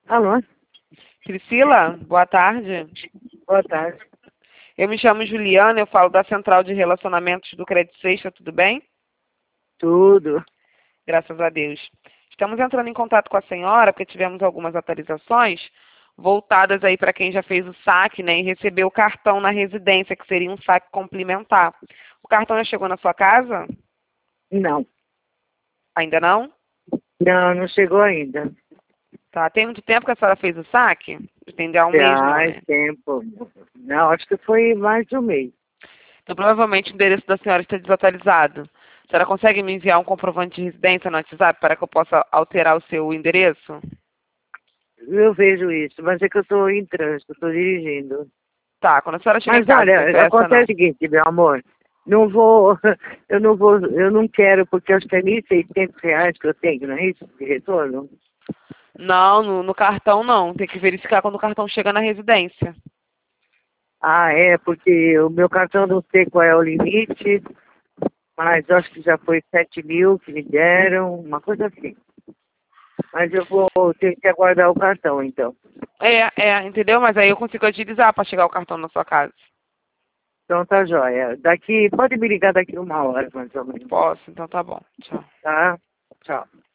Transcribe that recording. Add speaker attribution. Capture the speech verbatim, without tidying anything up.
Speaker 1: Alô?
Speaker 2: Priscila, boa tarde.
Speaker 1: Boa tarde.
Speaker 2: Eu me chamo Juliana, eu falo da Central de Relacionamentos do Crédito Sexta, tudo bem?
Speaker 1: Tudo.
Speaker 2: Graças a Deus. Estamos entrando em contato com a senhora porque tivemos algumas atualizações voltadas aí para quem já fez o saque, né, e recebeu o cartão na residência, que seria um saque complementar. O cartão já chegou na sua casa?
Speaker 1: Não.
Speaker 2: Ainda não?
Speaker 1: Não, não chegou ainda.
Speaker 2: Tá. Tem muito tempo que a senhora fez o saque? Entendeu? Há um mês não,
Speaker 1: Faz
Speaker 2: né?
Speaker 1: tempo. Não, acho que foi mais de um mês.
Speaker 2: Então, provavelmente o endereço da senhora está desatualizado. A senhora consegue me enviar um comprovante de residência no WhatsApp para que eu possa alterar o seu endereço?
Speaker 1: Eu vejo isso, mas é que eu estou em trânsito, estou dirigindo.
Speaker 2: Tá, quando a senhora chegar em
Speaker 1: Mas
Speaker 2: casa, tem
Speaker 1: olha,
Speaker 2: pressa
Speaker 1: acontece
Speaker 2: não.
Speaker 1: o seguinte, meu amor. Não vou, eu não vou, eu não quero, porque acho que é mil e seiscentos reais que eu tenho, não é isso, de retorno?
Speaker 2: Não, no, no cartão não. Tem que verificar quando o cartão chega na residência.
Speaker 1: Ah, é, porque o meu cartão não sei qual é o limite, mas acho que já foi sete mil que me deram, uma coisa assim. Mas eu vou ter que aguardar o cartão, então.
Speaker 2: É, é, entendeu? Mas aí eu consigo agilizar para chegar o cartão na sua casa.
Speaker 1: Então tá jóia. Daqui, pode me ligar daqui uma hora, mais ou menos.
Speaker 2: Posso, então tá bom. Tchau.
Speaker 1: Tá? Tchau.